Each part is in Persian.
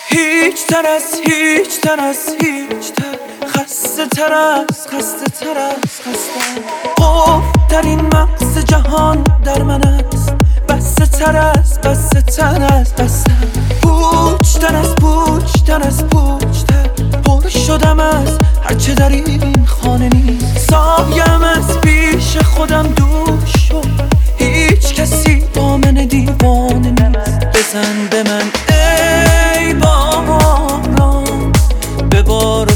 هیچ تر از هیچ تر از هیچ تر، خسته تر از خسته تر از خسته. قفل در این مغز جهان در من است، بسته تر از بسته تر از بسته. پوچ تر از پوچ تر از پوچ تر، پر شدم از هرچه در این خانه نیست. سایم از پیش خودم دور شد، هیچ کسی با من دیوانه نیست. بزن به من ای باران، ببار و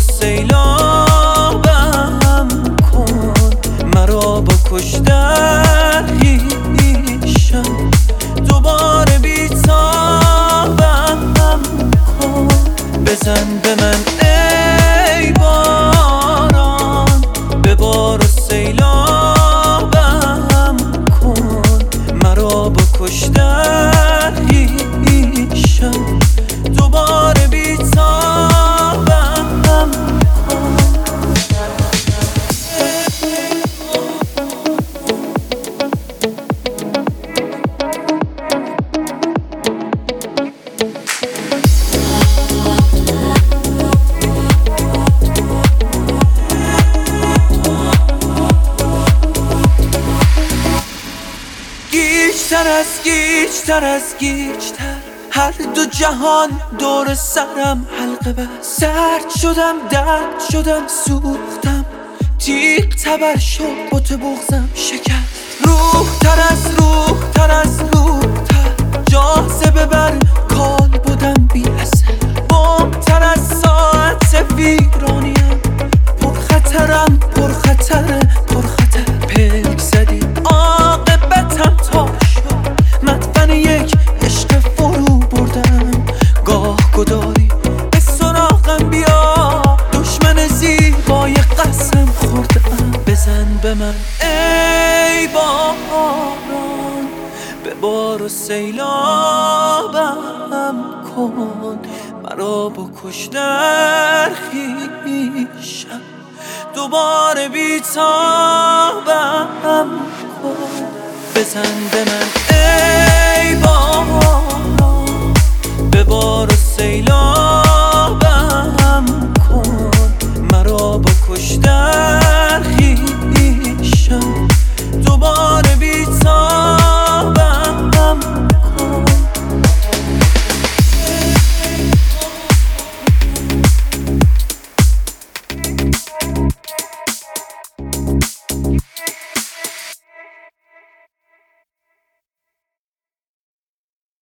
سیلابم کن، مرا با کشتن هیشم دوباره بیتابم کن. بزن به من ای باران، ببار و سیلابم کن، مرا با کشتن هیشم دوباره بیتابم کن. گیج‌تر از گیج‌تر از گیج‌تر، هر دو جهان دور سرم حلقه بست. سرد شدم درد شدم سوختم، تیغ تبر شد بت بغضم شکست. روح تر از روح تر از روح تر، جاذبه بر کال بودم بی اثر. بم تر از ساعت ویرانیم، پرخطرم پرخطر پرخطر. پلک زدی عاقبتم تا شد، مدفن یک عشق فرو بردم. گاه گداری به سراغم بیا، دشمن زیبای قسم خوردم. بزن به من ای باران، ببار و سیلابم کن، مرا با کشتن خویشم دوباره بیتابم کن. بزن به من ای